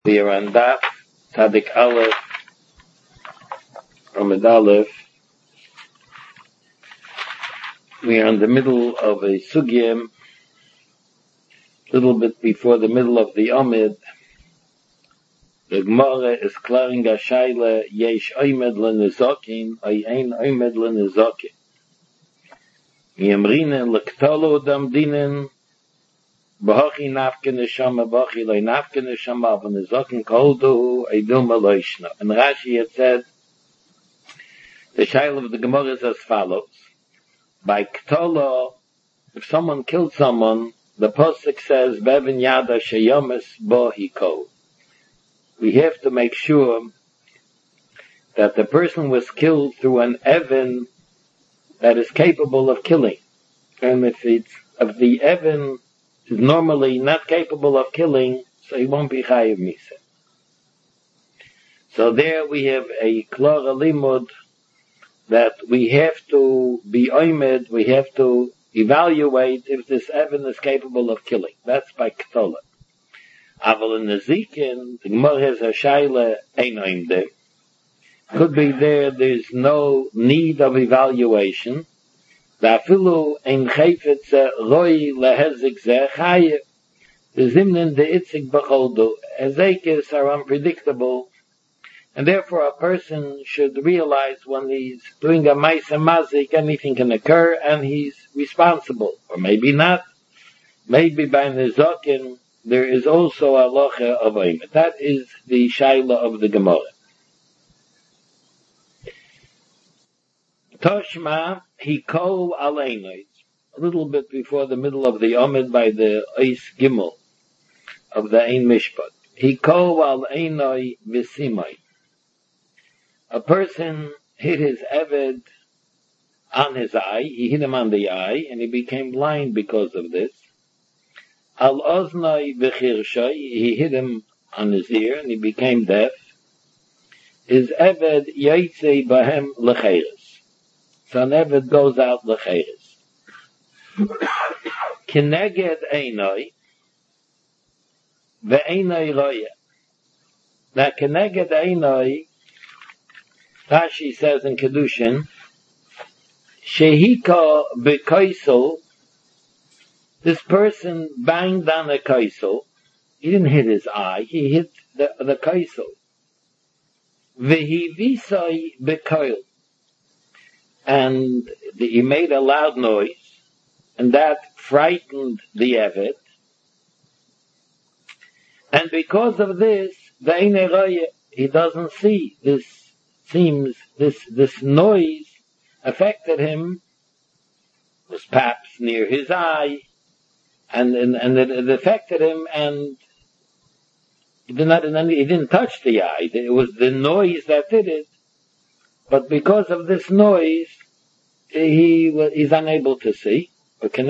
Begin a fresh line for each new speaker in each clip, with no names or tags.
We are on Daf Tzadik Aleph, Amud Aleph. We are in the middle of a sugya, a little bit before the middle of the Amud. The Gemara is clearing a shaila, yesh oimed lenezokin, oy ein oimed lenezokin. Yemrinen lektolo dam dinen, Bachi nafke neshama, bachi loy nafke neshama, van the zokin koldu, eiduma loishna. And Rashi had said, the shaila of the Gemara is as follows. By Ktolo, if someone killed someone, the Pasuk says, Bevin yada sheyomes bo hiko. We have to make sure that the person was killed through an Evan that is capable of killing. And if the Evan is normally not capable of killing, so he won't be chayiv misa. So there we have a klara limud that we have to be oimed, we have to evaluate if this Evan is capable of killing. That's by Ktola. Aval in the Zikin, the Gemara has a shaila ein oimde. Could be there's no need of evaluation. Dafilu ein chayfetz roi lehezik zeh chayev. The zimnin de itzik b'choldu. Ezekis are unpredictable, and therefore a person should realize when he's doing a ma'aseh mazik, anything can occur, and he's responsible. Or maybe not. Maybe by nezokin, there is also a locha of oimet. That is the shaila of the Gemara. Toshma hiko aleinoi. A little bit before the middle of the Amud by the Ois Gimel of the Ein Mishpat. Hiko aleinoi v'simoi. A person hit his Eved on his eye. He hit him on the eye, and he became blind because of this. Al oznoi v'chirshoi. He hit him on his ear, and he became deaf. His Eved yaitze bahem lecheres. So an Eved goes out lecheres. Kineged einoi ve'einoi roya. Now kineged einoi, Rashi says in Kedushin, Shehika bekoisel, this person banged on a koisel. He didn't hit his eye, he hit the koisel. Vehivisoi bekoil. And he made a loud noise, and that frightened the Eved. And because of this, the Einei Roya, he doesn't see. This noise affected him, was perhaps near his eye, and it affected him, and he didn't touch the eye. It was the noise that did it. But because of this noise, he's unable to see. So then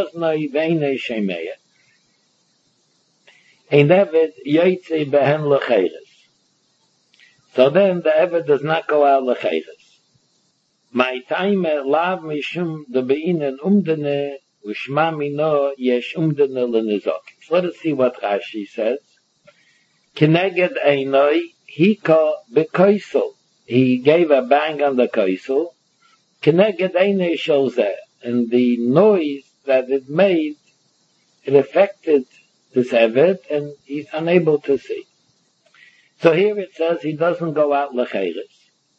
the Eved does not go out lecheres. My time lav mishum de beinen umdene ushma mino yesh umdene lenezokin. So let us see what Rashi says. Kineged einoi hika bekoisel. He gave a bang on the koisel. Kineged einoi shozeh. And the noise that it made, it affected this Eved, and he's unable to see. So here it says he doesn't go out lecheres.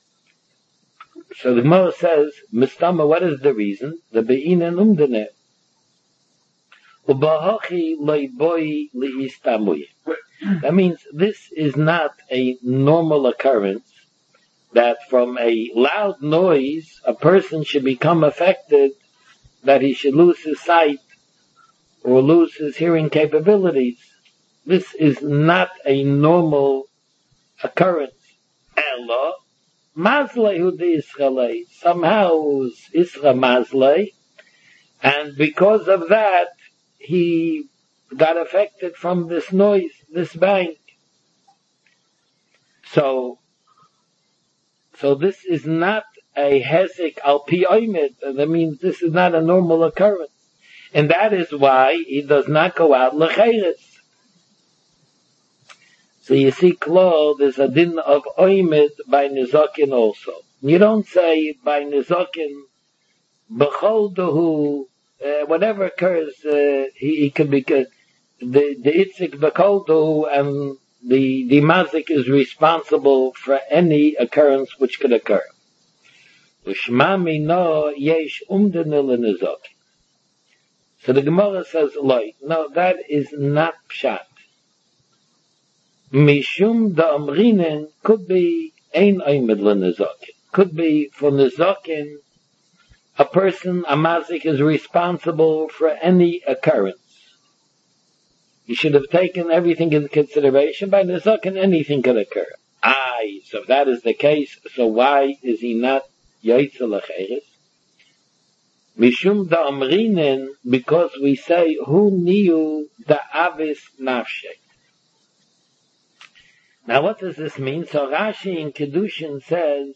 So the Gemara says, Mistama, what is the reason? The be'inen umdene. Ubahachi leiboi liistamuye. That means this is not a normal occurrence, that from a loud noise, a person should become affected, that he should lose his sight, or lose his hearing capabilities. This is not a normal occurrence. Ella, Mazlehu de Israelei. Somehow it was Isra Mazlei, and because of that, he got affected from this noise, this bang. So this is not a hezek al pi oimed. That means this is not a normal occurrence. And that is why he does not go out lecheres. So you see, Klo, there's a din of oimid by nizokin also. You don't say by nizokin, b'chol dehu, whatever occurs, he can be good. The itzik b'chol dehu and the mazik is responsible for any occurrence which could occur. Ushmami no yesh umdenil nizokin. So the Gemara says, no, that is not pshat. Mishum da amrinen could be ein oimid l'nizokin. Could be for nizokin, a person, a mazik, is responsible for any occurrence. You should have taken everything into consideration. By nizokin, anything could occur. So if that is the case, so why is he not yoytze l'cheres? Mishum da amrinen, because we say, hu niu da avis nafshek. Now what does this mean? So Rashi in Kedushin says,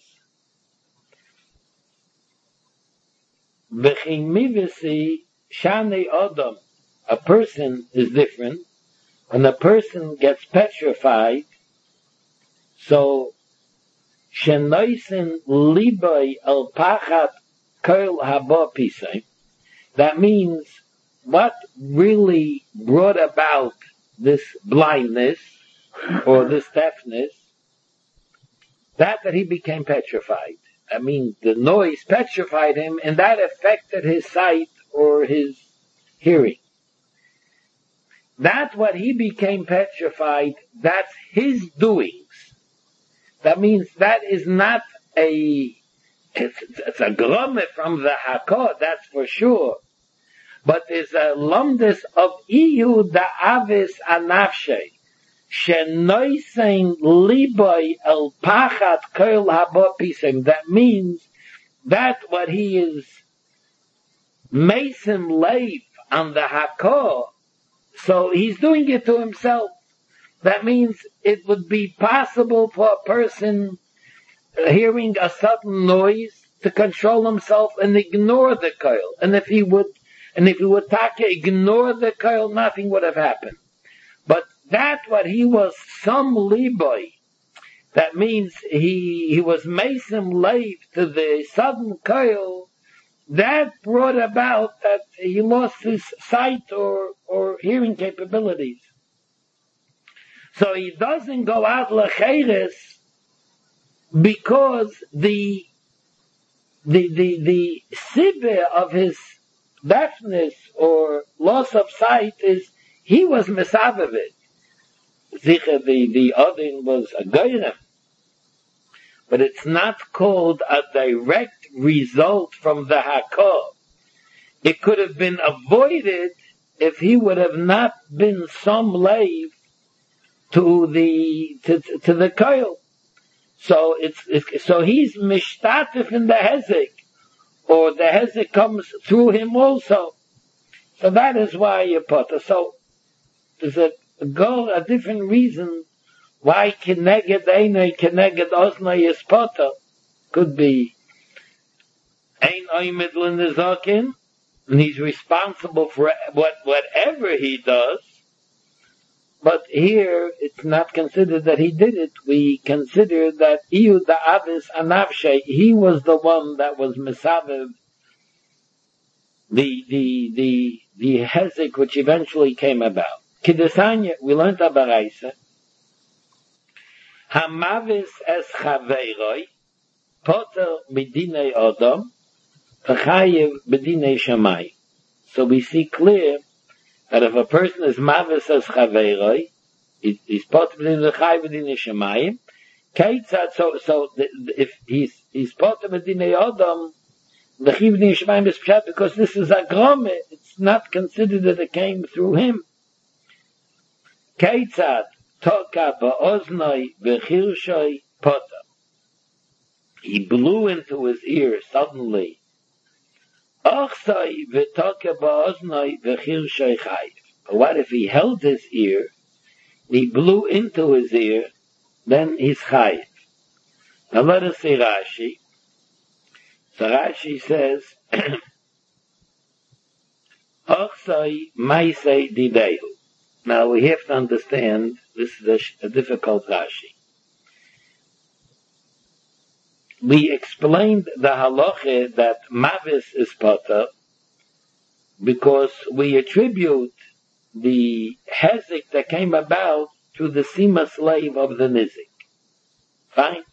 B'chim mivisi shane odom. A person is different. When a person gets petrified, so shenoisen liboy el pachat kol haba pisay. That means what really brought about this blindness or this deafness, that he became petrified. I mean, the noise petrified him, and that affected his sight or his hearing. That's what he became petrified, that's his doings. That means that is not it's a grommet from the Hakod, that's for sure. But there's a lumdus of iyu da avis anafshe. Shenoisen liboy el pachat kol habopisem. That means that what he is mason leif on the hakor, so he's doing it to himself. That means it would be possible for a person hearing a sudden noise to control himself and ignore the kol. And if he would taka ignore the kol, nothing would have happened. But that what he was some liboy, that means he was mason leif to the sudden kol, that brought about that he lost his sight or hearing capabilities. So he doesn't go out lecheres because the sibbe of his deafness or loss of sight is he was mesavev. Zicha, the Odin was a goyrem. But it's not called a direct result from the Hakor. It could have been avoided if he would have not been some slave to the Koil. So so he's mishtatif in the Hezek, or the Hezek comes through him also. So that is why you put it. So there's a different reason why keneged einay, keneged osnay is potter. Could be ein oimid l'nizokin, and he's responsible for whatever he does. But here, it's not considered that he did it. We consider that iyu da'avis anavshe, he was the one that was mesavev the hezek which eventually came about. Kidesanya, we learned a baraisa. Hamavis es chaveiroi, poter b'dinei odom, v'chayev b'dinei shamay. So we see clear that if a person is mavis as chaveiroi, he's poter b'dinei shamayim. Keitzad, so if he's poter b'dinei odom, the chiv b'dinei shamayim is pshat because this is a grome. It's not considered that it came through him. Keitzad toka ba'oznoi v'chirshoi poter. He blew into his ear suddenly. Ochsoi v'toka ba'oznoi v'chirshoi chayiv. But what if he held his ear, he blew into his ear, then he's chayiv. Now let us see Rashi. So Rashi says, Ochsoi maisei didehu. Now we have to understand This is a difficult Rashi. We explained the halacha that mavis is potter because we attribute the hezek that came about to the sima slave of the nizik. Fine.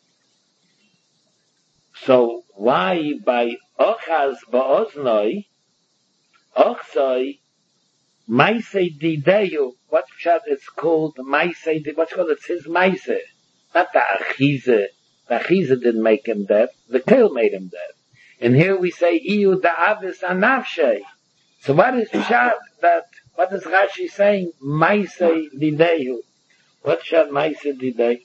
So why by ochaz ba'oznoi, ochzoi, maisei dideyu, what pshat it's called, maisei, what's called, it's his maisei, not the achize. The achize didn't make him deaf, the kil made him deaf. And here we say, iyu da'avis anafshei. So what is pshat that, what is Rashi saying? Maisei dideyu. What pshat maisei dideyu?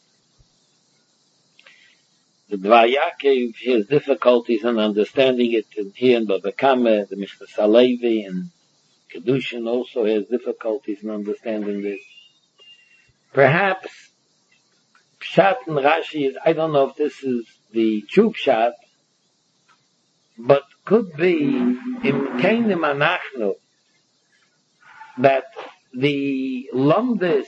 The Dvar Yaakov has difficulties in understanding it, and here in Baba Kama, the Mishra Salevi and Kedushin also has difficulties in understanding this. Perhaps Pshat and Rashi is, I don't know if this is the true Pshat, but could be in Keinim Anachnu that the Lumdis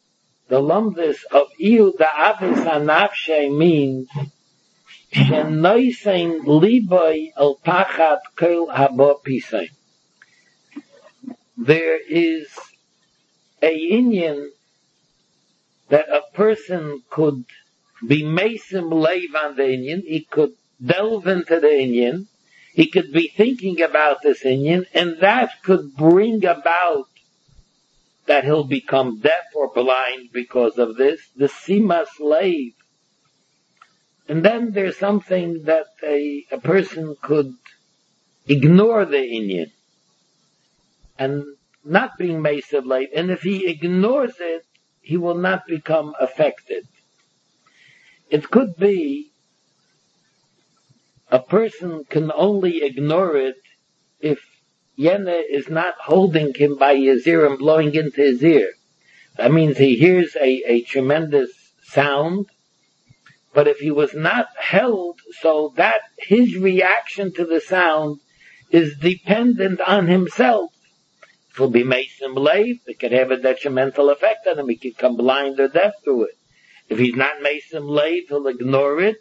of Iyu Da'avis Anafshe means Shenoisein Liboy El Pachat Kol Habo Pisein. There is a union that a person could be mesim leiv on the Indian, he could delve into the Indian, he could be thinking about this Indian, and that could bring about that he'll become deaf or blind because of this, the sima slave. And then there's something that a person could ignore the Indian and not being mesim leiv, and if he ignores it, he will not become affected. It could be a person can only ignore it if Yene is not holding him by his ear and blowing into his ear. That means he hears a tremendous sound, but if he was not held so that his reaction to the sound is dependent on himself, it will be mesim leiv, it could have a detrimental effect on him, he could become blind or deaf through it. If he's not mesim leiv, he'll ignore it,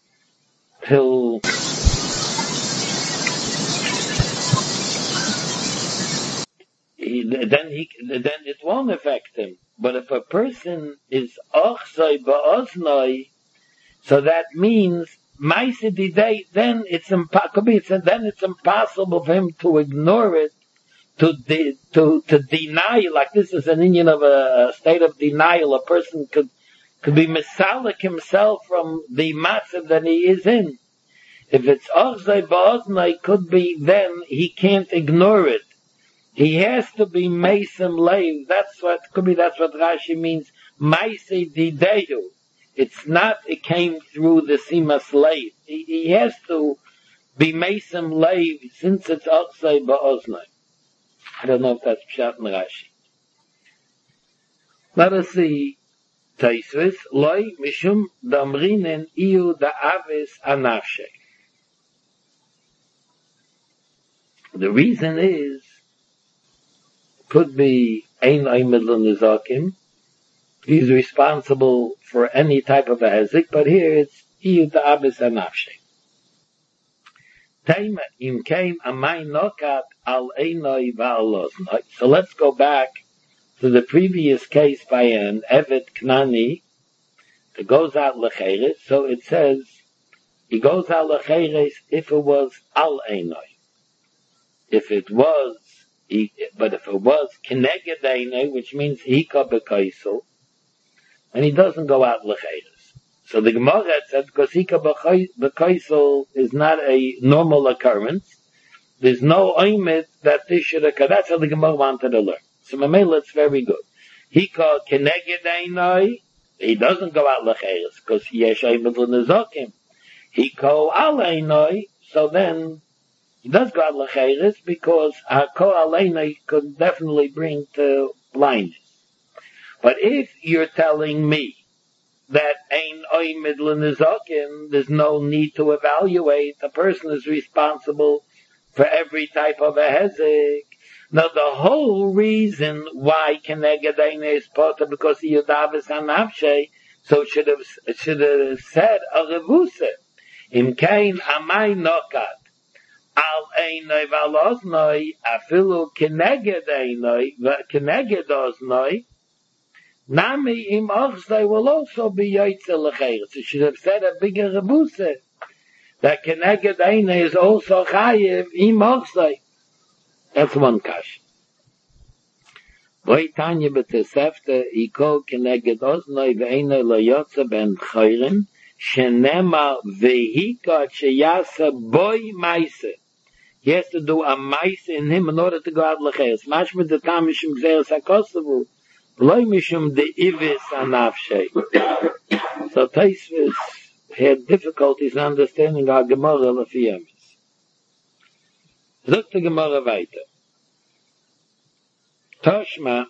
then it won't affect him. But if a person is ochzoi ba'oznoi, so that means ma'aseh didei, then it's impossible for him to ignore it, to deny, like this is an Indian of a state of denial. A person could be misalik himself from the massive that he is in. If it's ochzoi ba'oznoi, could be then he can't ignore it. He has to be mesim leiv. That's what Rashi means. Maisei dideyu. It's not, it came through the simas leiv. He has to be mesim leiv since it's ochzoi ba'oznoi. I don't know if that's pshat in Rashi. Let us see Taisvis. Loi mishum damrinen iyu da'avis anafshe. The reason is, could be ein oimid l'nizakim. He's responsible for any type of a hezik, but here it's iyu da'avis anafshe. Teima im keim amay nokat al einoi va'al oznoi. So let's go back to the previous case by an Evet Knani that goes out lecheres. So it says he goes out lecheres if it was al einoi. If it was keneged einoi, which means hika b'kaisel, and he doesn't go out lecheres. So the Gemara said, because hika b'kaisel is not a normal occurrence, there's no oimid that this should occur. That's how the Gemara wanted to learn. So Mamela, it's very good. Hika keneged einoi, he doesn't go out lecheres, because yesh oimid l'nezakim. Hika al einoi, so then he does go out lecheres because hako aleina could definitely bring to blindness. But if you're telling me that ein oimid l'nezakim, there's no need to evaluate, the person is responsible for every type of a hezek, Now the whole reason why Kenegadaina is part of because he Yudavis Hanafshe, so it should have said a revuse. Im kein amai nokat. Al einoi valoznoi, afilu keneged einoi, keneged oznoi, nami im ochzoi will also be yoitze lecheres. It should have said a bigger rebuse. That keneged einoi is also chayiv im ochzoi. That's one kash. Boi tanya betesefte, iko keneged oznoi ve'einoi lo yotze ben chayrim, shenema vehika sheyasa boy maise. He has to do a maise in him in order to go out lecheres. Mashma de tam mishum gzeres hakosavu, v'loi mishum de ivis anafshe. So Taisvis had difficulties in understanding our Gemara lefiyemis. Look the Gemara weiter. Toshma,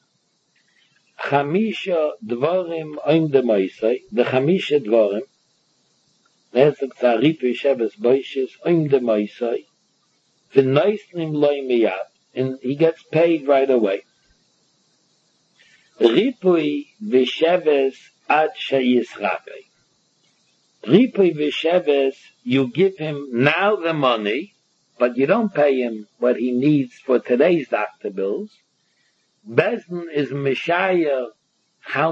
Chamisha dvorim oim de moisei, the Chamisha dvorim, Nezek tzaripu yesheves boishes oim de moisei, v'noisnim loy miyad, and he gets paid right away. Ripui v'sheves ad sheyisrapei. Ripui v'sheves, you give him now the money, but you don't pay him what he needs for today's doctor bills. Bezdin is Messiah how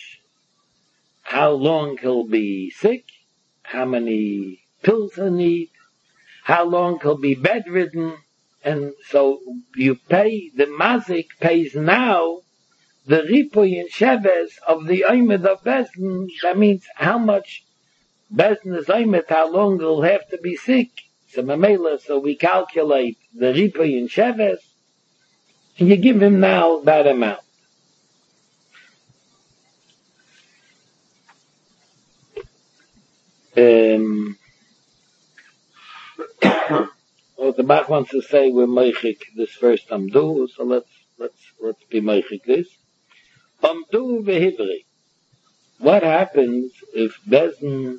long he'll be sick, how many pills he'll need, how long he'll be bedridden, and so you pay, the mazik pays now the ripoy and sheves of the oimed of Bezdin. That means how much Bezdin is oimed, how long he'll have to be sick. So Mamela, so we calculate the ripoy and sheves, and you give him now that amount. Well, the Bach wants to say we're meichik this first amdu, so let's be meichik this. Amdu v'hivri. What happens if Bezdin?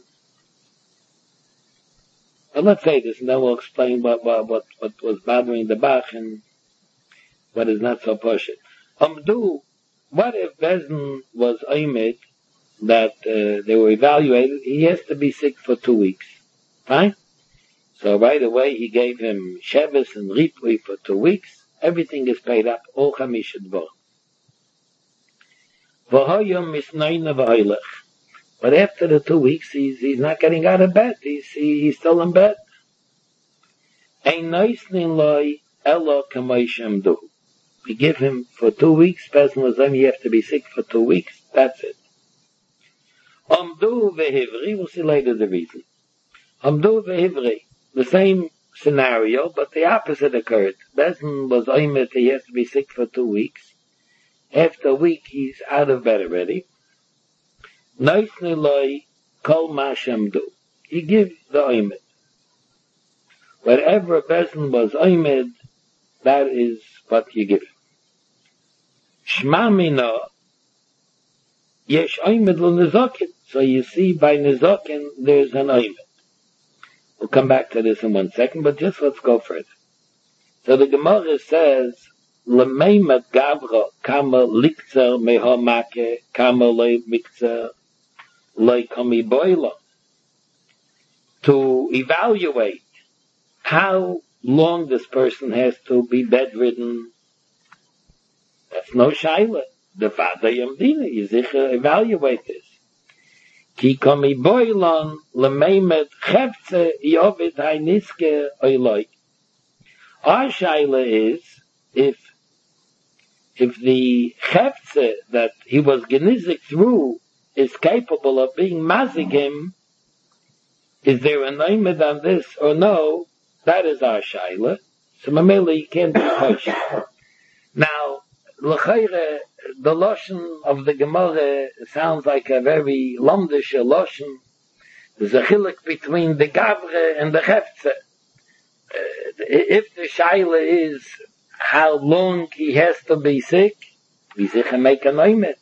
Well, let's say this, and then we'll explain what was bothering the Bach and what is not so poshut. What if Bezdin was oimed that they were evaluated? He has to be sick for 2 weeks. Fine? So right away he gave him sheves and ripui for 2 weeks. Everything is paid up. All chamisha dvor. But after the 2 weeks, he's not getting out of bed. He's still in bed. Ein noisnin loy elo kamoishem du. We give him for 2 weeks. Person was saying you have to be sick for 2 weeks. That's it. Amdu vehivri. We'll see later the reason. Amdu vehivri. The same scenario, but the opposite occurred. Bezdin was oimed, he has to be sick for 2 weeks. After a week, he's out of bed already. Noisni loy kol mashem du. He gives the oimed. Wherever Bezdin was oimed, that is what you give him. Shma mina yesh oimed l'nizokin. So you see by nizokin there's an oimed. We'll come back to this in 1 second, but just let's go further. So the Gemara says, L'meimat gavra kama likzer mehomake kama loy mikzer loy kami boila. To evaluate how long this person has to be bedridden, that's no shaila. The father yamdina, you sicher evaluate this. Ki komi boilon lemeimet chefze yovid hainiske oiloi. Our shaila is, if the chefze that he was genizik through is capable of being mazigim, is there an oimed on this or no? That is our shaila. So mamela you can't be kosher. Now, l'chayre, the lotion of the Gemara sounds like a very lomdish lotion. There's a chiluk between the gavre and the chefze. If the shaila is how long he has to be sick, we sicher make an oimed.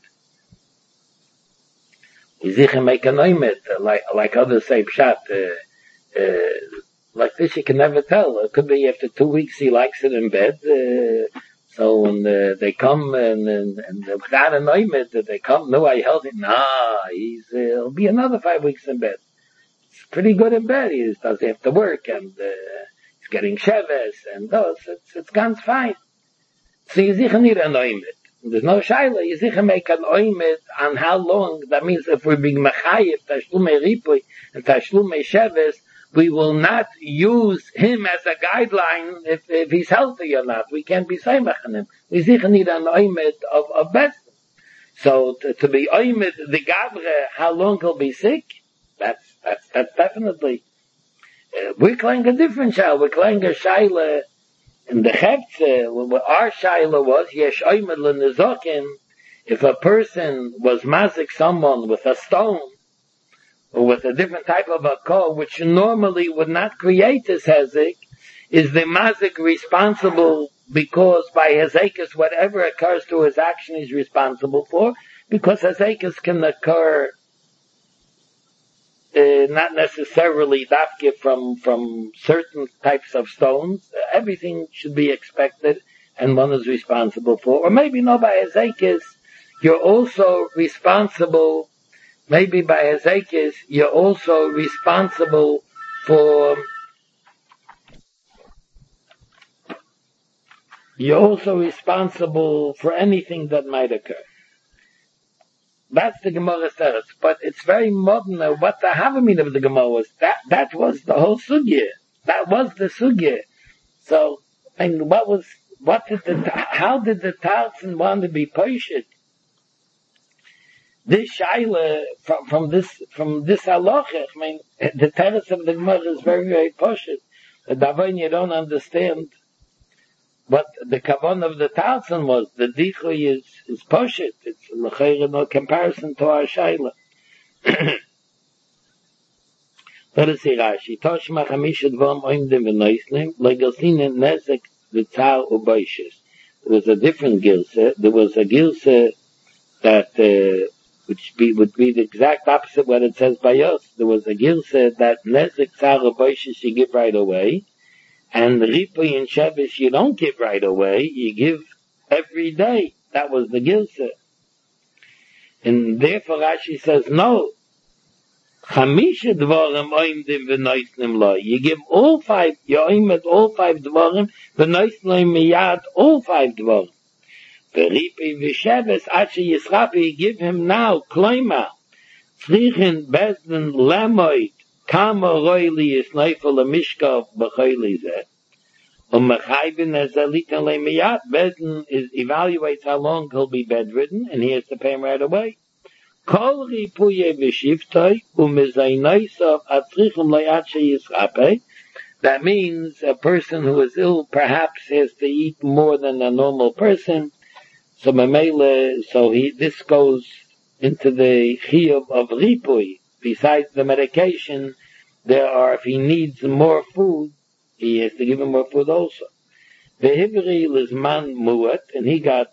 We sicher make an oimed, like others say pshat. Like this, you can never tell. It could be after 2 weeks he likes it in bed. So when they come and without a noimid, that they come, no, I held him. Nah, he'll be another 5 weeks in bed. It's pretty good in bed. He doesn't have to work and he's getting sheves and those. It's ganz fine. So you sicher need a noimid. There's no shaila. You sicher make an oimid on how long. That means if we're being mechayiv, tashlume ripui and tashlume sheves, we will not use him as a guideline if he's healthy or not. We can't be saimach on him. We sicher need an oimid of best. So to be oimid the gabre, how long he'll be sick, that's definitely. We're playing a different shaila. We're playing a shaila. In the Hefze, our shaila was, yesh oimid l'nezokin, if a person was mazik someone with a stone, or with a different type of a kol, which normally would not create this hezik, is the mazik responsible because by hezekis, whatever occurs to his action he's responsible for, because hezekis can occur not necessarily dafke from certain types of stones. Everything should be expected and one is responsible for. Or maybe no, by hezekis, you're also responsible. Maybe by hezekis, you're also responsible for. You're also responsible for anything that might occur. That's the Gemara's teretz. But it's very modern. What the Havamina of the Gemara was, that was the whole sugya. That was the sugya. So, and how did the Tartzen want to be poshet? This shaila from this halacha, I mean, the teretz of the Gemara is very, very poshet. The Davon, you don't understand what the kavan of the Tartzen was. The dichui is poshet. It's l'chayre no comparison to our shaila. Let us see Rashi. Toshma chamisha dvom oimdim v'noislim legalsinen nezek v'tzar u'boishes. There was a different gilse. There was a gilse that would be the exact opposite what it says by us. There was a gilse that nezek tzar u'boishes you give right away. And Ripui and Shevish you don't give right away, you give every day. That was the Gilsa. And therefore Rashi says, no. Chamisha dvarim oimdim v'noisnim lo. You give all 5, you oimed all 5 dvarim, v'noisnim miyad all 5 dvarim. V'Ripui v'Shevish asher yisrapi, give him now, kloima. Tzrichin bezdin lemoid. Kama roili is neifel a mishkav b'choili zeh. Mechaybin as alitan le'miyat. Bedin evaluates how long he'll be bedridden, and he has to pay him right away. Kol ripuye v'shivtoi u'mezaynoisav atzrichum le'at she'yisrape. That means a person who is ill perhaps has to eat more than a normal person. So this goes into the chiyuv of ripui. Besides the medication, if he needs more food, he has to give him more food also. Vehivri lizman muat, and he got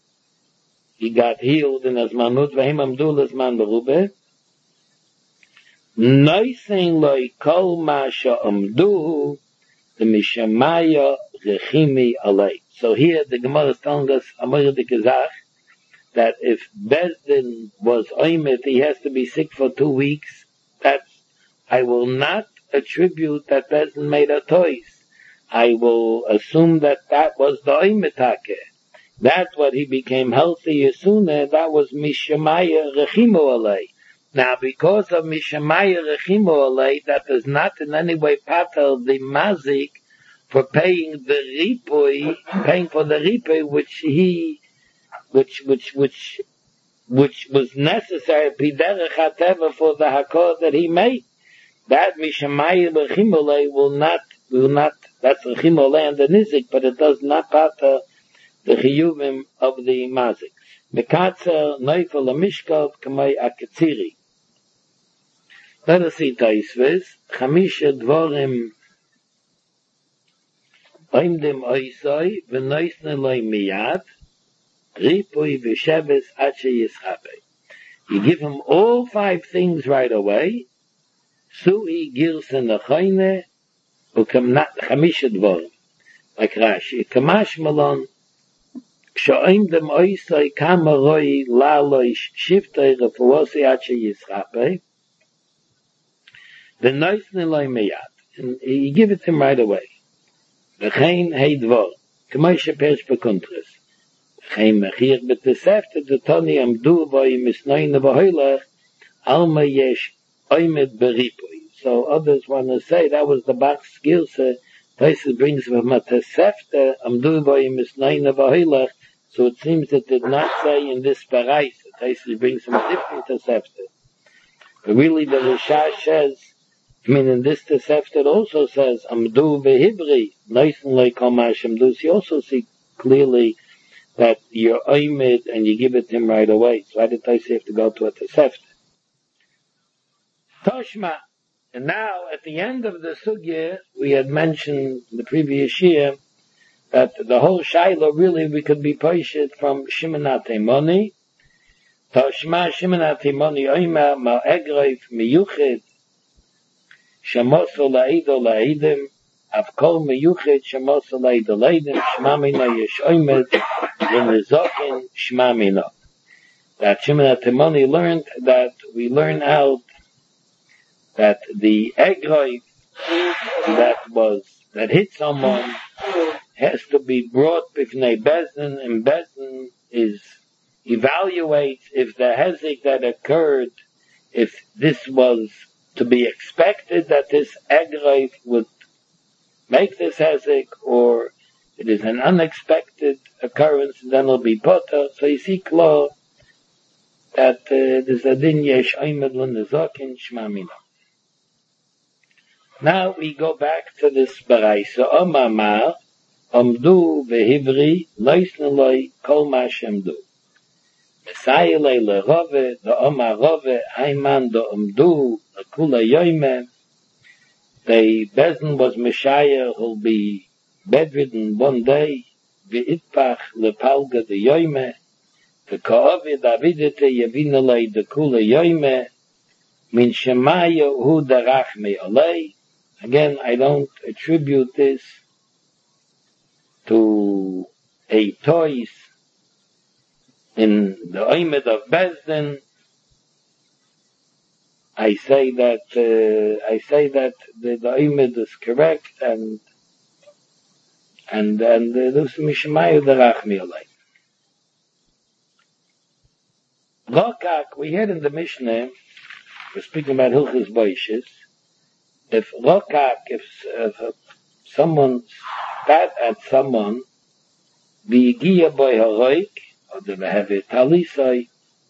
healed in azmanut, vehim amdu lizman berube. Noisein loi kol ma sha'amduhu, the mishamaya rechimi alei. So here the Gemara is telling us, Amar de Kazach, that if Bezdin was oimet, he has to be sick for 2 weeks. I will not attribute that Bezdin made a toys. I will assume that was the oimetake. That's what he became healthy sooner. That was Mishamaya Rechimu Alei. Now, because of Mishamaya Rechimu Alei, that does not in any way patel the mazik for paying for the ripui, which was necessary piderech hateva for the hakor that he made. That mishamayim rechimolei will not. That's rechimolei and the nizik, but it does not pater the chiyuvim of the mazik. Mekatzer neifel amishkov kamei akatziri. Let us see Taisves. Chamisha dvorim oimdim oisoi v'noisne loi miyad. Ripui v'sheves ache yischape. You give him all 5 things right away. Sui girsen achayne חמישה דברים, like Rashi, כמש מלון, כשאין דם אויסוי כמה רוי ללויש שבטי רפואוסי עד שיסחפי, the noisen loy meyad, and he give it him right away. V'chein hey dvor, k'may shepesh b'kuntres. V'chein mechir b'tesefte d'toni amdu v'oy misnoyne v'hoylech, alma yesh oymed b'ripui. So others want to say that was the Bach's skilse. Taisus brings from a tesefte amdu v'oy misnoyne v'hoylech. So it seems that did not say in this parais. Taisus brings from a different tesefte. But really the Rishash says, in this Tosefta it also says, Amdu v'hibri, noisen like Hashem dus. You also see clearly that you're oimid and you give it to him right away. So why did I say have to go to a Tosefta? Toshma. And now, at the end of the sugya, we had mentioned the previous year that the whole Shiloh really we could be poshed from Shimonate Moni. Toshma Shimonate Moni oima ma'egrif miyuchid Shamosu la'ido la'idim, avkol meyuchet shamosu la'ido la'idim, shmamina yesh oimed, v'nezokin shmamina. That Shimon HaTimoni learned that we learn out that the egroi that hit someone has to be brought b'fnei Bezdin, and Bezdin evaluates if the hezek that occurred, if this was to be expected that this egrov would make this hezek, or it is an unexpected occurrence, then it'll be potter. So you see klar that there's a din yesh oimed l'nezokin shmamina. Now we go back to this baraisa. Omar amdu v'hivri loisne loy kol ma shemdu. Mesayele lerove, the Omar Rove, Hayman the Umdu, the Kula Yoime. The Bezdin was Messiah who'll be bedridden one day. V'itpach lepalga the Yoime. The Ka'ovi Davidete Yevinalei the Kula Yoime. Min Shemaya hu darachme alei. Again, I don't attribute this to a toys in the Oimed of Bezdin. I say that the Oimed is correct, and those Mishmayu Darachmi Alei. Rokak, we had in the Mishnah, we're speaking about Hilchos Boishes. If someone spat at someone, V'yigia Boi Haroik, or the Behave Talisai.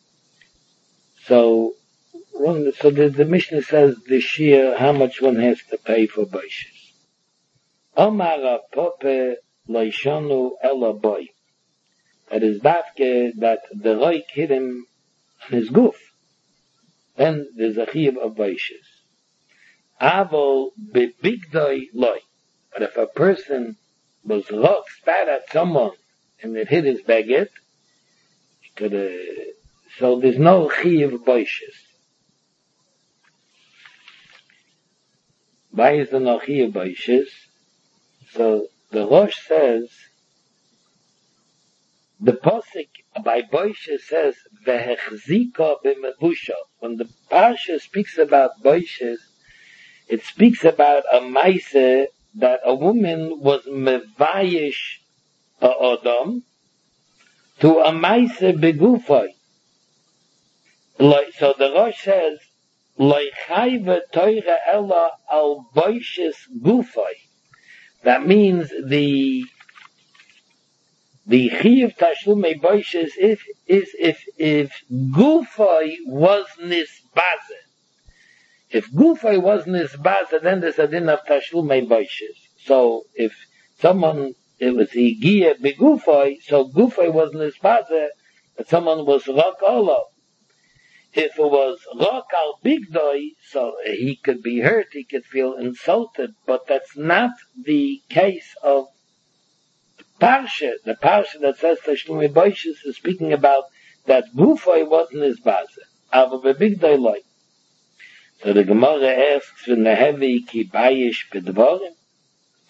So the Mishnah says this year how much one has to pay for Boishes. Omar Pope Loishanu Ela Boy. That is Dafke that the Roik hit him on his goof. Then there's a chiyuv of Boishes. Avol Bebigdoi Loi. But if a person was rock, spat at someone, and it hit his baguette, so there's no chiyuv boishes. Why is there no chiyuv boishes? So the Rosh says, the posik by boishes says vehechzika b'mevusha. When the parsha speaks about boishes, it speaks about a maise that a woman was mevayish a odom to a maise begufay. So the Rosh says, Loichayve toira ella al boishes gufay. That means the chiyuv tashlumei boishes if gufay was nisbaze. If gufay was nisbaze, then there's a din of tashlumei boishes. So if someone, it was higia begufay, so gufay was nisbaze, but someone was rock olo. If it was rock al bigdoi, so he could be hurt, he could feel insulted, but that's not the case of Parsha. The Parsha that says Tashlumei Boishes is speaking about that Gufay wasn't his baze. Ava bebigdoi loy. So the Gemara asks, when the heavy ki bayish bedvorim,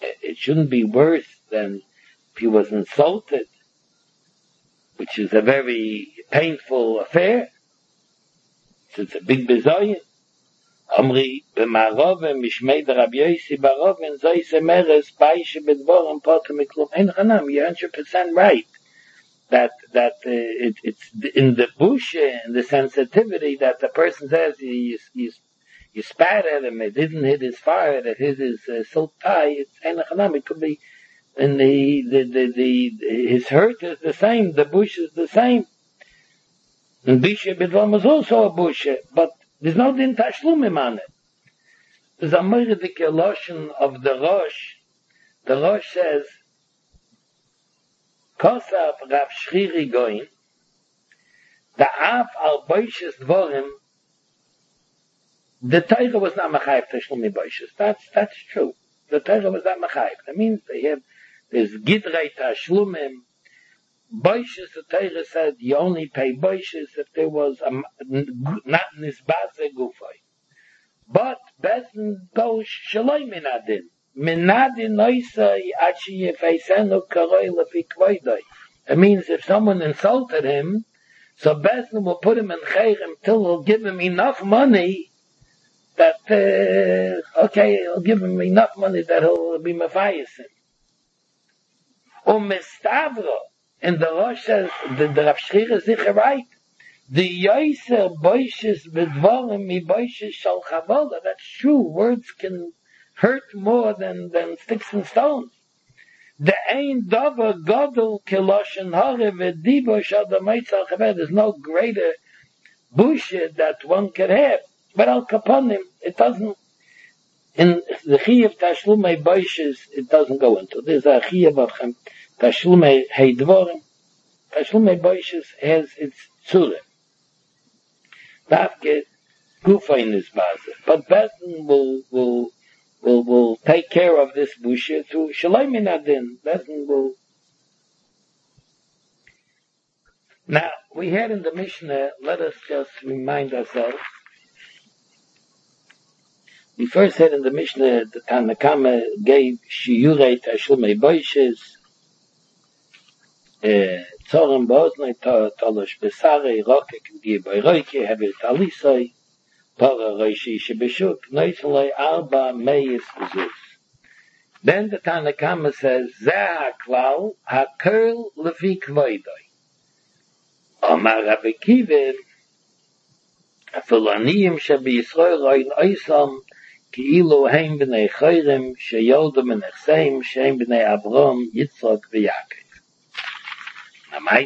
it shouldn't be worse than if he was insulted, which is a very painful affair. So it's a big bizayin. Amri b'marove mishmei Rabbi Yossi baroven zoyse meres baishe bedvorim potem miklum ein chanam. You're 100% right that it's in the bush, in the sensitivity that the person says you spat at him, it didn't hit his forehead, it hit his silk tie. It's ein chanam. It could be, and his hurt is the same. The bush is the same. And Bishe Bidvam is also a bush, but there's no din tashlumim on it. There's a meridik lotion of the Rosh. The Rosh says, Kosav Rav Shchiri Goin, the Av al Boishes Dvorim, the Torah was not Machayev tashlumim Boishes. That's true. The Torah was not Machayev. That means there's Gidrei tashlumim. Boishes, the Torah said, you only pay boishes if there was not nisbaze gufay. But Besen goes shaloi minadin. Minadin noisai achi yefeisenu karoi lefi kvoidoi. It means if someone insulted him, so Besen will put him in chayrim till he'll give him enough money that, he'll give him enough money that he'll be mafayis him. Mistavro, and the Rosh says, the Rav Shchir is sicher right. The Yoiser Boishes Bedvorim mi Boishes Shal Chavola. That's true. Words can hurt more than sticks and stones. The Ein Dover Godel Kiloshen Hore V'Dibo Shal D'Meitzal Chaver. There's no greater bullshit that one could have. But Al Kaponim, it doesn't, in the Chiyuv Tashlumei Boishes, it doesn't go into. There's a Chiyuv of Tashlumei Heidvorim. Tashlumei Boishes has its tzure. Dafke Gufa in this basis. But Besen will take care of this bullshit through Shalai Minadin. Besen will. Now, we had in the Mishnah, let us just remind ourselves. We first had in the Mishnah, the Tanakama gave Shiurei Tashlumei Boishes, Tzorim Boznei Tolosh Besarei Rokek Gibai Roike Hevet Alisai Para Roishi Shebeshuk Noitzalei Arba Meis Zuz. Then the Tanakama says Zeh HaKlal HaKerl Lefi Kvoidoi Omar Rabbi Kiva Afilaniyim Shebi Yisrael Roin Oisam Ki'ilu Heim B'nei Chayrim Sheyoldu Menechseim Sheim B'nei Avrom Yitzchak V'Yakov. Rabbi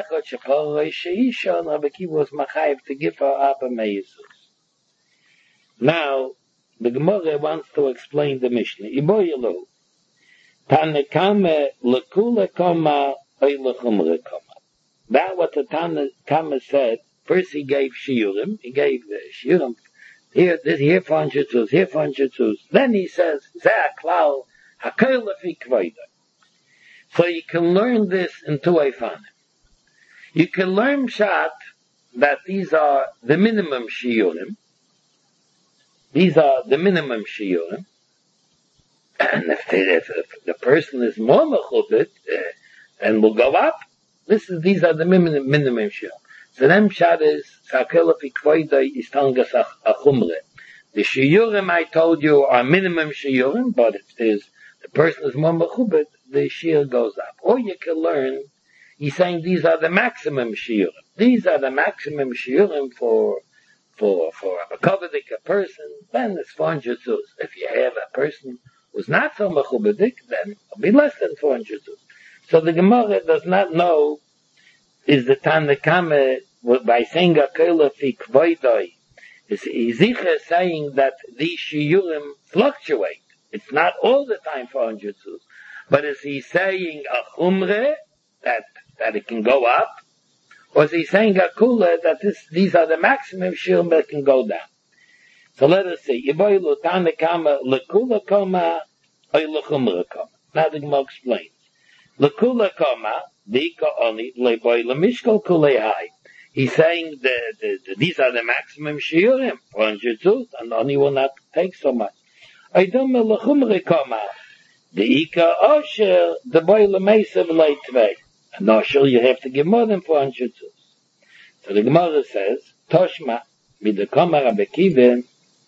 Kiva was machayev to give her Abba Meizus. Now, the Gemara wants to explain the Mishnah. Iboyelu, Tanakame lekule koma oilechumre koma. That what the Tanakame said. First, he gave shiurim. He gave the shiurim. Here 400 tzuz, here 400 tzuz. Then he says, Zeh klal hakel lefi kvoida. So you can learn this in two fanim. You can learn pshat that these are the minimum shiurim. These are the minimum shiurim. And if the person is more mechubit, then will go up. These are the minimum shiurim. So then pshat is sakel lefi kvoida is telling us a chumre. The shiurim I told you are minimum shiurim, but if the person is more mechubit, the shiur goes up. Or you can learn, he's saying these are the maximum shiurim. These are the maximum shiurim for a mechubadik person, then it's 400 tzuz. If you have a person who's not so mechubadik, then it'll be less than 400 tzuz. So the Gemara does not know, is the Tanakame, by saying a kela fi kvoidoi, is Ezekiel saying that these shiurim fluctuate. It's not all the time 400 tzuz. But is he saying a chumre, that it can go up? Or is he saying a kula, that these are the maximum shiurim that can go down? So let us see. Iboilu tanakama lekula koma, oy lechumre koma. Now the Gemara explains. Lekula koma, dika oni, leboy lemishkol kulei. He's saying these are the maximum shiurim, 400 tzuz, and oni will not take so much. Oydom lechumre koma, The Ika Osher, the boy Lemesa V'lei Tvei. And Osher, you have to give more than 400 zus. So the Gemara says, Toshma, Midakoma Rabbi Kiva,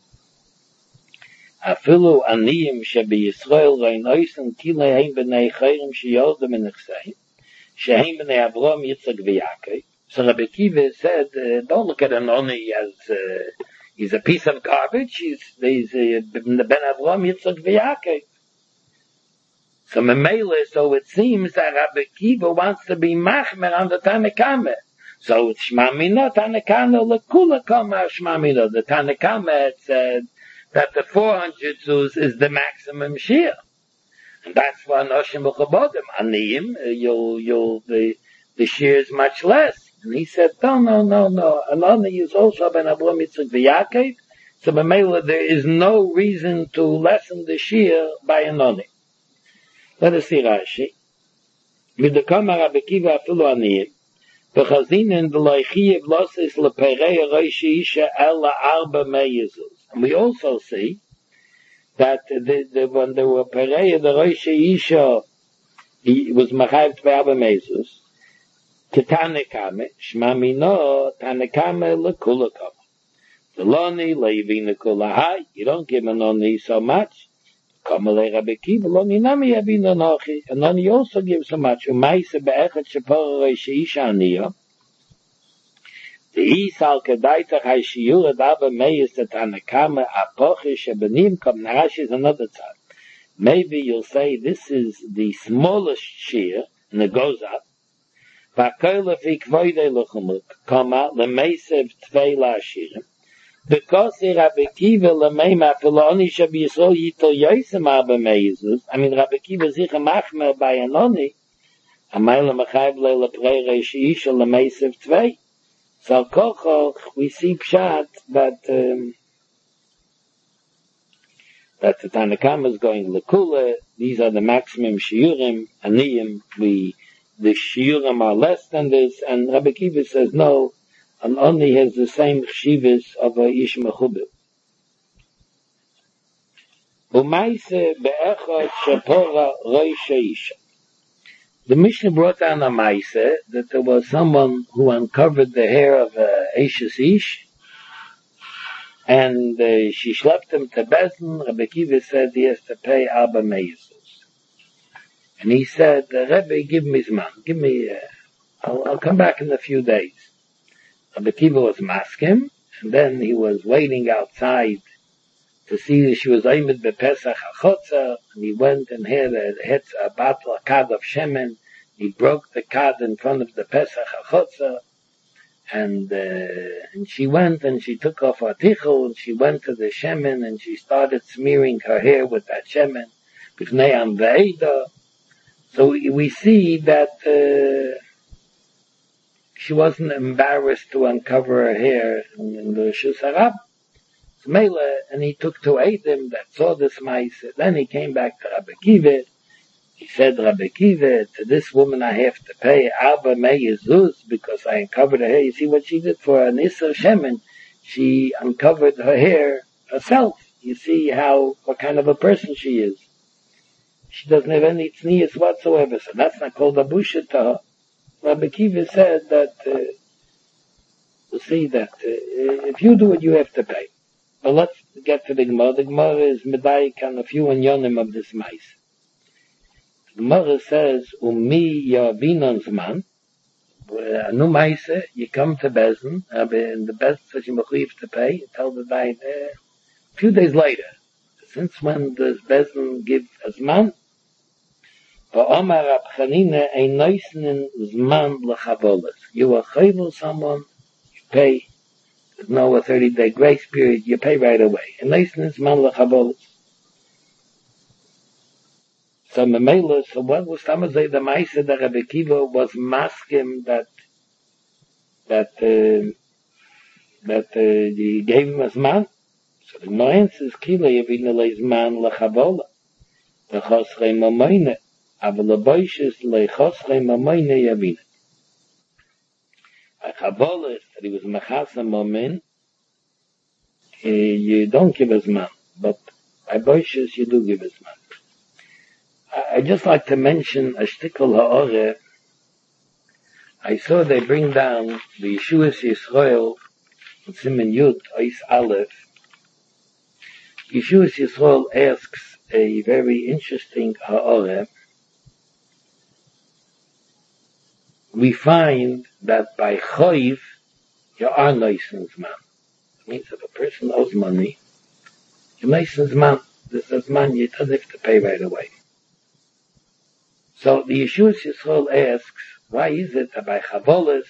Afilu Aniyim Shebi Yisrael Rein Oysen Kilei Hein B'nei Chayrim Sheyordem in Nechsein, Sheheim B'nei Avrom Yitzchak V'Yakov. So Rabbi Kiva said, don't look at an Oni as he's a piece of garbage. He's Ben Avram Yitzchak V'Yakov. So Memele, so it seems that Rabbi Kiva wants to be machmer on the Tanakama. So it's Shmamina Tanakama Lekula Kama Shmamina. The Tanakama said that the 400 zuz is the maximum shear, and that's why Noshim B'Chabodim Aniyim the shear is much less. And he said, no. Anani is also Ben Avram Yitzchak V'Yakov. So Memele, there is no reason to lessen the shear by Anani. Let us see Rashi. Midakama Rabbi Kiva Afilu Aniyim. V'chazinin v'loichiyev losses leperei roishi isha ela arba meyizuz. And we also see that when there were perei the roishi isha, he was machayev tvei arba meyizuz. Tanekame shmamino tanekame lekula kama. The loni leivina kula hai. You don't give an oni so much. Kamalei Rabbi Kiva loni nami yavina nochi. And then he also gives so much. Umaisa be'echet shepora roishi isha aniya. The Isal Kedaitach HaShiyur Adaba Meyis the Tanakama Apochish Shebenim Kam Narash is another time. Maybe you'll say this is the smallest shear, and it goes up. V'akoyle Fikvoide Luchumuk Kama Lemeisev Tvei La'ashirim. Because Rabbi Kiva Lemeima Filoni Shabi Yisrael Yitol Yosem Arba Meyizus. I mean Rabbi Kiva Zicha Machmer by Anoni. Amayla Machayv Leila Prei Reishi Isha Lemeisev Tvei. So Kochoch, we see Pshat that the Tanakama is going Lekula. These are the maximum Shiurim, Aniyim. The Shiurim are less than this, and Rabbi Kiva says no, and only has the same Chshivas of a Ish Mechubim. Umaise be'echot shepora roisha isha. The Mishnah brought down a Maise that there was someone who uncovered the hair of Eishes Ish, and she schlepped him to Bezdin. Rabbi Kiva said he has to pay Arba Meizus. And he said, Rebbe, give me Zman, I'll come back in a few days. Rabbi Kiva was masking, and then he was waiting outside to see if she was aimed be Pesach HaChotzer, and he went and had a bottle, a card of shemen. He broke the card in front of the Pesach HaChotzer, and she went and she took off her tichel, and she went to the shemen, and she started smearing her hair with that shemen, b'fnei am ve'eda. So we see that she wasn't embarrassed to uncover her hair in the Shus Harab. And he took to Eidim that saw this mice. Then he came back to Rabbi Kiva. He said, Rabbi Kiva, to this woman I have to pay Arba Meyizuz because I uncovered her hair. You see what she did for an Isser Shemen? She uncovered her hair herself. You see what kind of a person she is. She doesn't have any tznius whatsoever, so that's not called a busha to her. Rabbi Kiva said that, you see that if you do it, you have to pay. But let's get to the Gemara. The Gemara is medayik on a few inyonim of this mice. The Gemara says, Umi yavinon zman, anu mice, you come to Bezdin, and the Bezdin says you mechuyev to pay, you tell the guy, a few days later, since when does Bezdin give a zman? Va'omar Rab Chanina ein noisnin zman l'chavolas. You are chayvel someone, you pay. There's no a 30-day grace period, you pay right away. And noisnin zman l'chavolas. So Memela, so what was Tamazay the Maisa that Rabbi Kiva was masking that he gave him a zman? So the answer is Kila yavina leizman l'chavola. L'chosrei mamayne. Aval aboishes leichosrei mamayne yavina. A chavola, that he was machasa mamin, you don't give a zman. But by boishes you do give a zman. I just like to mention a shtickle ha'oreh. I saw they bring down the Yeshuas Yisrael, Simen Yud, Ois Aleph. Yeshuas Yisrael asks a very interesting ha'oreh. We find that by choiv, you are licensed man. It means if a person owes money, you're licensed man. This is man you don't have to pay right away. So the Yeshuas Yisrael asks, why is it that by chavolas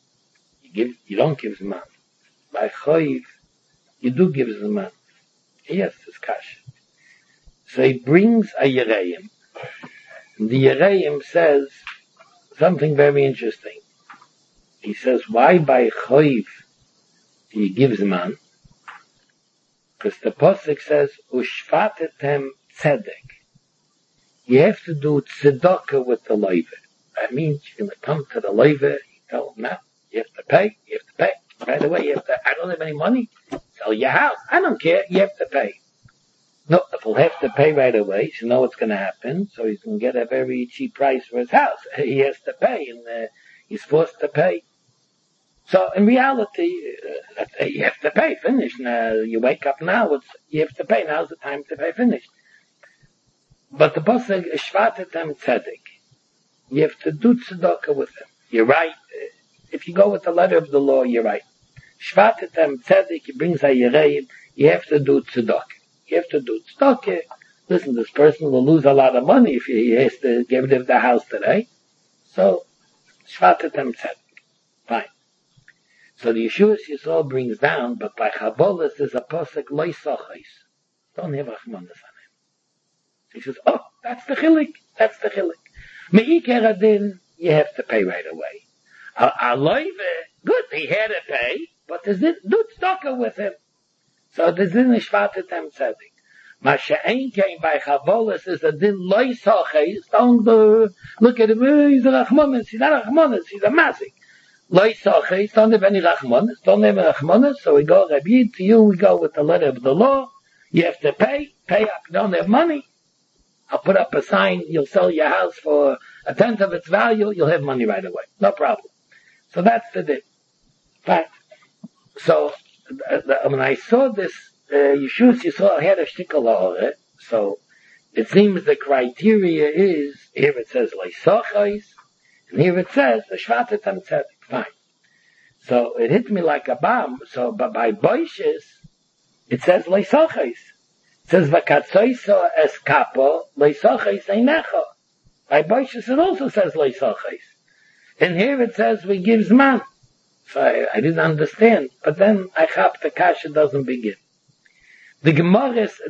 you don't give zman? By choiv, you do give zman. Yes, it's cash. So he brings a Yereim. The Yereim says something very interesting. He says, why by choiv he gives man? Because the Pasuk says, ushvatetem tzedek. You have to do tzedakah with the loive. That means you're going to come to the loive, you tell him, now, you have to pay. By the way, I don't have any money. Sell your house. I don't care. You have to pay. No, if he'll have to pay right away, you know what's going to happen. So he's going to get a very cheap price for his house. He has to pay, and he's forced to pay. So in reality, you have to pay. Finish. Now, you wake up now, you have to pay. Now's the time to pay. Finish. But the boss says, Shvatetem tzedek. You have to do tzedakah with him. You're right. If you go with the letter of the law, you're right. Shvatetem tzedek, he brings a yereim. You have to do tzedakah. You have to do tzedakah. Listen, this person will lose a lot of money if he has to get rid of the house today. So, Shvatetem tzedek. Fine. So the Yeshuas Yisrael brings down, but by Chabolas there's a posek loy sochais. Don't have Rachmanas on him. He says, oh, that's the chilik. Me'ikar adin, you have to pay right away. A loive, good, he had to pay, but there's do tzedakah with him. So there's in the Shvatetem tzedek. Ma she'ein came by Chabolas is a din loy sochais. Don't look at him, he's a Rachmanas, he's not a Rachmanas, he's a Mazik. Loy sochais, don't have any Rachmanas, so we go, Rabbi, to you, we go with the letter of the law. You have to pay up, you don't have money. I'll put up a sign, you'll sell your house for a tenth of its value, you'll have money right away. No problem. So that's the din. Fine. So, when I saw this, Yeshuas Yisrael had a shtickle ha'oreh, so it seems the criteria is, here it says, Loy sochais, and here it says, the Shvatetem tzedek. Fine. So it hit me like a bomb. So, but by Boishes, it says Loy sochais. It says Vakatsoiso eskapo Loy sochais einecho. By Boishes it also says Loy sochais. And here it says we give zman. So I didn't understand. But then I chap the kasha doesn't begin. The Gemara is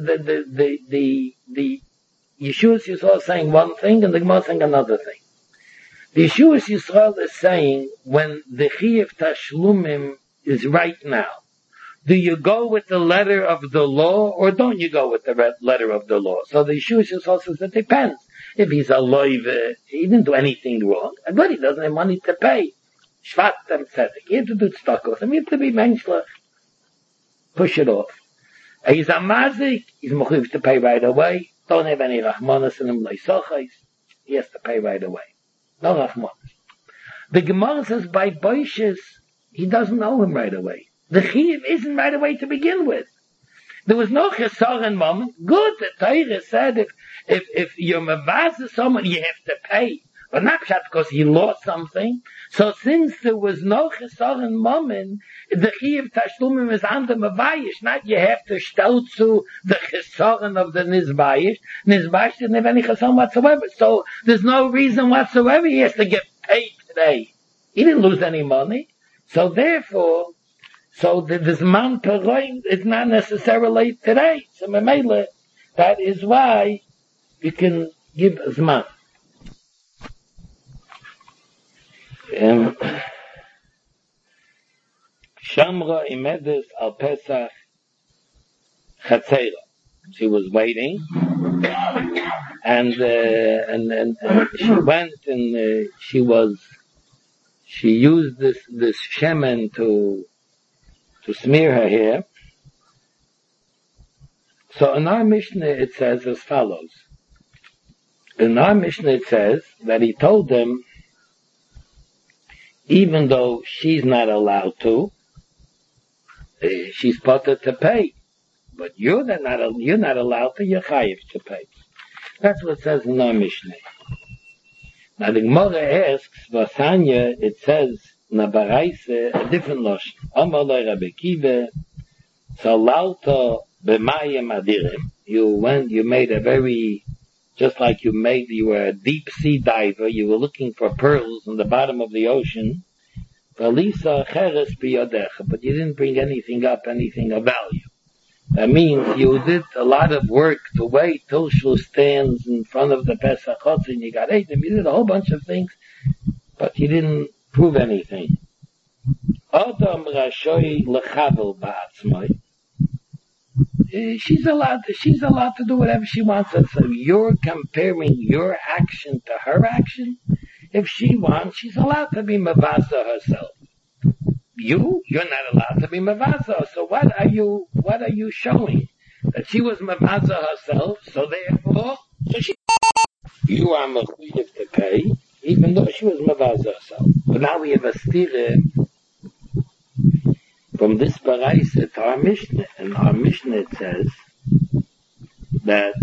the Yeshuas Yisrael saying one thing and the Gemara saying another thing. The Yeshuas Yisrael is saying when the Chiyuv Tashlumim is right now, do you go with the letter of the law or don't you go with the letter of the law? So the Yeshuas Yisrael says it depends. If he's a loive, he didn't do anything wrong, but he doesn't have money to pay. Shvatetem tzedek. You have to do tzedakah with him. You have to be menschlich. Push it off. He's a mazik. He's mechuyev to pay right away. Don't have any rachmanas in him, loy sochais. He has to pay right away. No rachmanas. The Gemara says by Boishes, he doesn't owe him right away. The chiyuv isn't right away to begin with. There was no chesaron moment. Good, the Torah said if you're mevazeh someone, you have to pay. But not because he lost something. So since there was no chesaron moment, the chiyuv tashlumim is under mevayish. Not you have to stel to the chesaron of the nizbayish. Nizbayish didn't have any chesaron whatsoever. So there's no reason whatsoever he has to get paid today. He didn't lose any money. So therefore, this man peroim is not necessarily today. So memele, that is why you can give zman. Shamra imedes al Pesach Chatzera. She was waiting, and she went and she used this shemen to smear her hair. So in our Mishnah it says as follows: In our Mishnah it says that he told them, even though she's not allowed to, she's supposed to pay. But you're not allowed to, you're chayiv to pay. That's what it says in our Mishnah. Now the Gemara asks, Vasanya, it says, Nabaraise, a different losh. Amalei Rabbi Kiva, Salalta b'mayim adirim. You made a very, just like you were a deep sea diver, you were looking for pearls in the bottom of the ocean. Valisa cheres biyadecha, but you didn't bring anything of value. That means you did a lot of work to wait till Shul stands in front of the Pesach Chotzer and you got Eidim. You did a whole bunch of things, but you didn't prove anything. Adam Rashoi Lechavel Ba'atzmai. She's allowed to do whatever she wants. So you're comparing your action to her action. If she wants, she's allowed to be Mavasa herself. You're not allowed to be Mavasa. So what are you showing? That she was Mavasa herself, so therefore, you are mechuyev to pay, even though she was Mavasa herself. But now we have a stira from this Baraisa to our Mishnah. And our Mishnah it says that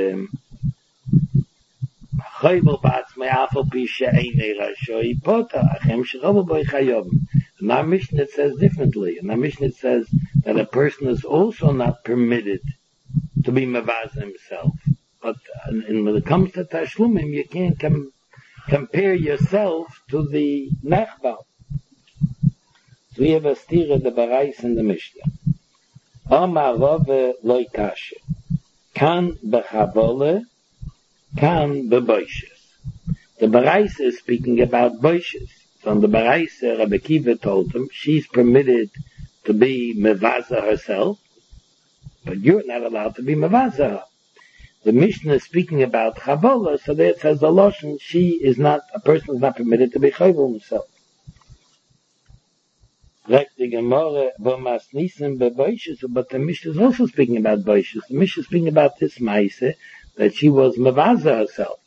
and our Mishnah says differently. And our Mishnah says that a person is also not permitted to be Mavaz himself. But when it comes to Tashlumim, you can't compare yourself to the Nechbal. So we have a stira the Barais in the Mishnah. Amar Rove loy kashe. Kan bechavole, kan beboishes. The Barais is speaking about boishes. From the Barais, Rabbi Kiva told him, she's permitted to be Mevaza herself, but you're not allowed to be Mevaza. The Mishnah is speaking about Chavola, so there it says the Loshen, a person is not permitted to be Chayvul himself. But the Mishnah is also speaking about Boishes. The Mishnah is speaking about this Maise, that she was Mevaza herself.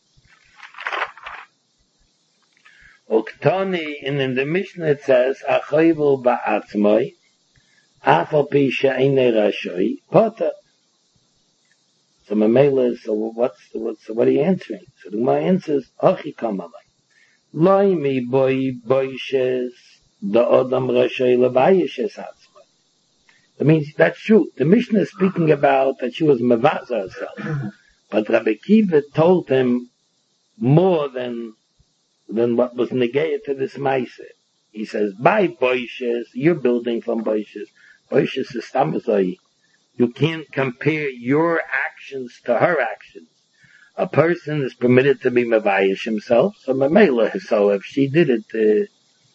Oktani, and in the Mishnah it says, Achayvul ba'atzmoi, Afal pi she'einei rashoi, Potter. So Mamela, what are you answering? So the Gemara answers, Achi kamalai. Loi mi boi boishes, the Odam rashoi lebayishes atzmoi. That means, that's true. The Mishnah is speaking about that she was Mevaza herself. But Rabbi Kiva told him more than what was negated to this Maise. He says, by Boishes, you're building from Boishes. Boishes is Stamazoi. You can't compare your actions to her actions. A person is permitted to be Mavayish himself, so Mamela, so if she did it,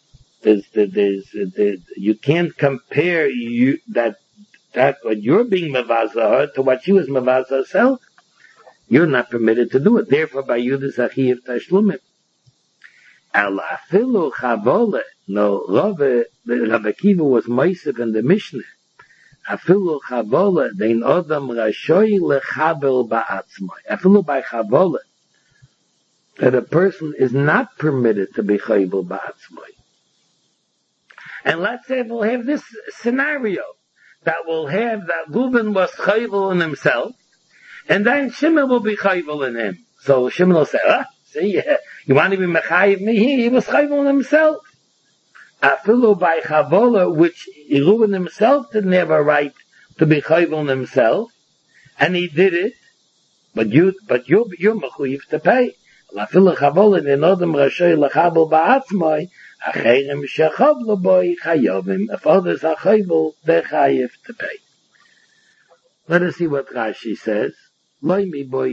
you can't compare that what you're being Mavaza her to what she was Mavaza herself. You're not permitted to do it. Therefore, by you, the Zachiyev Tashlumim. Alafilu Chavole. No, Rabbi Kiva was Moisef in the Mishnah. Afilu Chavole, dein Odam Rashoi lechabel ba'atzmai. Afilu by Chavole, that a person is not permitted to be chayvel ba'atzmai. And let's say we'll have this scenario, that we'll have that Reuben was chayvel in himself, and then Shimon will be chayvel in him. So Shimon will say, see, you want to be mechayiv me? He was chayvel in himself. Afilu by Chavola, which Reuben himself didn't have a right to be chayvel in himself, and he did it, but you're mechuyev to pay. Afilu Chavola, in Odam Rashoi lechabel ba'atzmai, acherim shechav leboy chayovim. If others are chayvel, they're chayiv to pay. Let us see what Rashi says. Over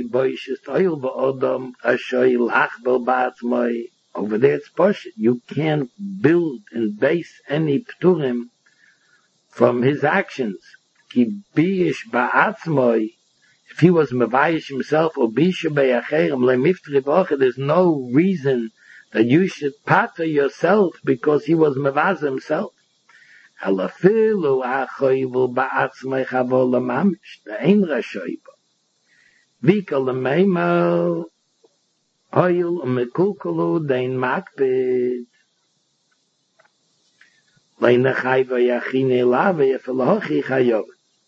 there it's posh. You can't build and base any pturim from his actions. If he was mevayish himself, there's no reason that you should pater yourself because he was mevaz himself. Oil mekulkulu dein makbid. Leine chayva yachine lave yefelahochi chayov.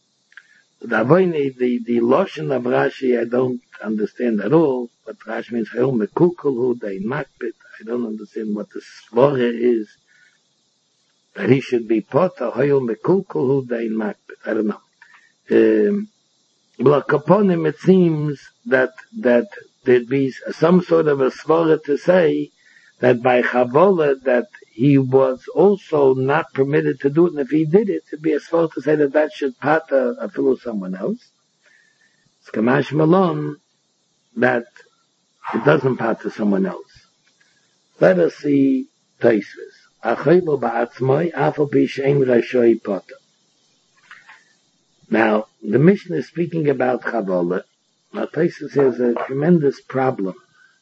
The lotion of Rashi I don't understand at all. But Rashi means oil mekulkulu dein makbid. I don't understand what the svara is. That he should be potter oil mekulkulu dein makbid. I don't know. Kaponim, it seems that there'd be some sort of a svara to say that by Chavola that he was also not permitted to do it, and if he did it, it'd be a svara to say that should pata a fellow someone else. It's Kamash Malon that it doesn't pata someone else. Let us see Taisvis. Achaybo ba'atzmoi afal pi she'en rashoi pata. Now, the Mishnah is speaking about Chavola. Now, Taisvis has a tremendous problem.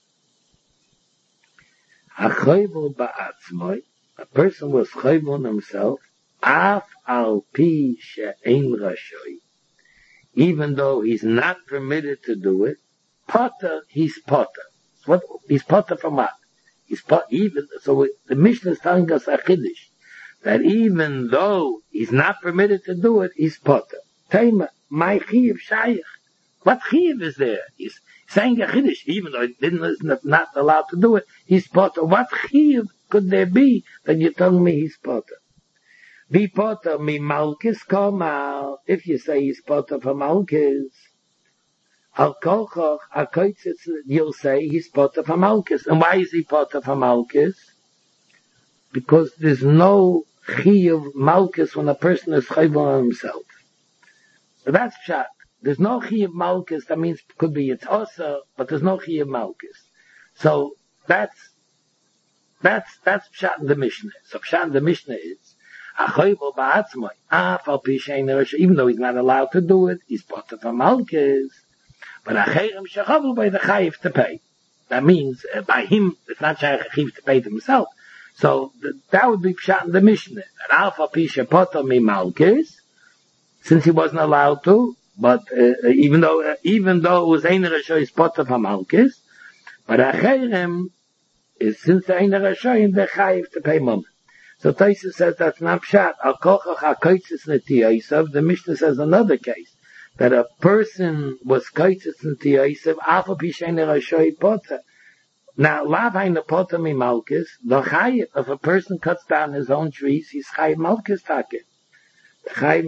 Achayvo ba'atzmoi, a person was chayvo on himself, af al pi she'en rashoi. Even though he's not permitted to do it, potter, he's potter. What? He's potter from what? The Mishnah is telling us a chiddush, that even though he's not permitted to do it, he's potter. Tema, my chiyuv shayich. What chiyuv is there? He's saying a chiddush, even though he not allowed to do it, he's potter. What chiyuv could there be that you're telling me he's potter? Be potter, mi malkis komal. If you say he's potter for malkis, al kolchoch, you'll say he's potter for malkis. And why is he potter for malkis? Because there's no chiyuv malkis when a person is chayv on himself. So that's pshat. There's no chiyuv malkis. That means could be it's also, but there's no chiyuv malkis. So that's pshat in the Mishnah. So pshat in the Mishnah is achayvo ba'atzmoi afal pi she'en rashoi. Even though he's not allowed to do it, he's potter for malkis. But acherem shechavu by the chayiv to pay. That means by him it's not chayiv to pay to himself. So that would be pshat in the Mishnah. That afal pi she'potter mi malkis. Since he wasn't allowed to, but even though it was Ein Rashoy's potter for Malkis, but Acherem is since the Ein Rashoyim they're chayiv to pay money. So Taisa says that's not pshat. Al kochach hakoitzis netiyasav. The Mishnah says another case that a person was koitzis netiyasav afal pi she'en Rashoy potter. Now lav hain the potter mi Malkis. The chayiv if a person cuts down his own trees, he's chayiv Malkis takeh. You're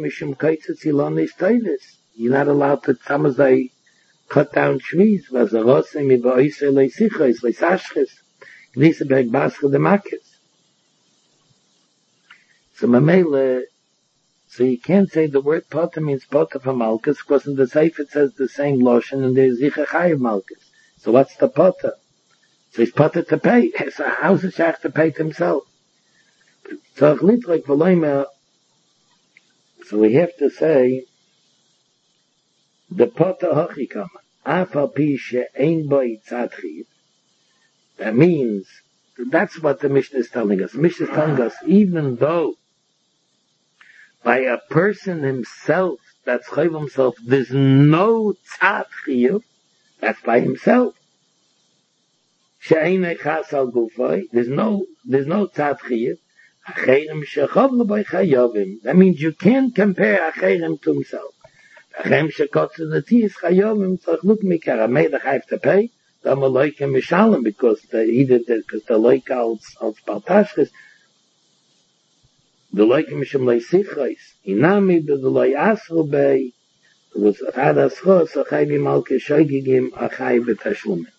not allowed to samazai cut down trees. So Mamela, so you can't say the word potter means potter for Malkus, because in the Sefer it says the same lotion and there's Zicha Chayiv Malkus. So what's the potter? So he's potter to pay. So how's the Shach to pay to himself? So we have to say, the potter hachikama, afal pi she'en boi tzad chiv. That means, that's what the Mishnah is telling us. The Mishnah is telling us, even though by a person himself, that's chayv himself, there's no tzad chiv, that's by himself. She'en echas al gufay, there's no tzad chiv. That means you can't compare Acherem to himself. Acherem shekotz in the tea is chayovim tzarchluk mikar. I made a chayv to pay. The maloikem mishalem because the loik als partashkes. The loikem mishum leisichos. Inami the loy asru bei. It was had aschos a chayv malke shoygigim a chayv betashlumen.